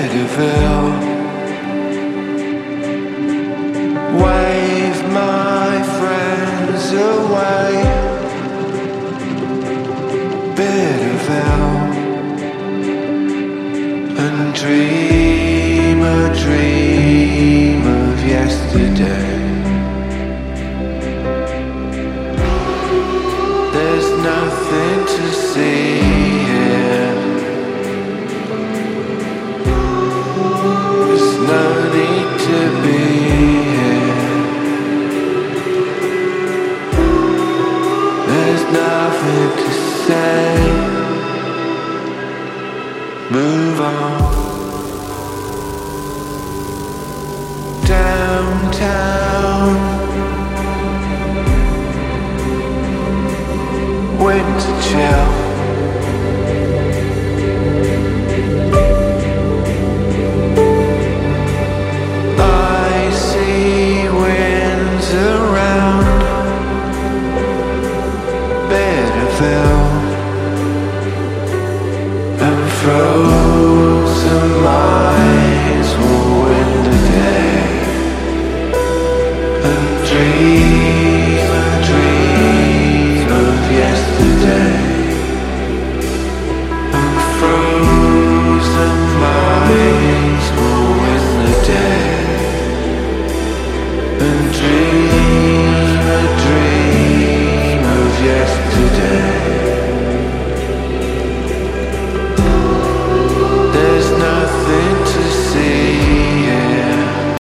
Bitterville. Wave my friends away. Bitterville. And dream a dream of yesterday. There's nothing to see here. There's no need to be here. There's nothing to say. Move on. Downtown. Winter chill.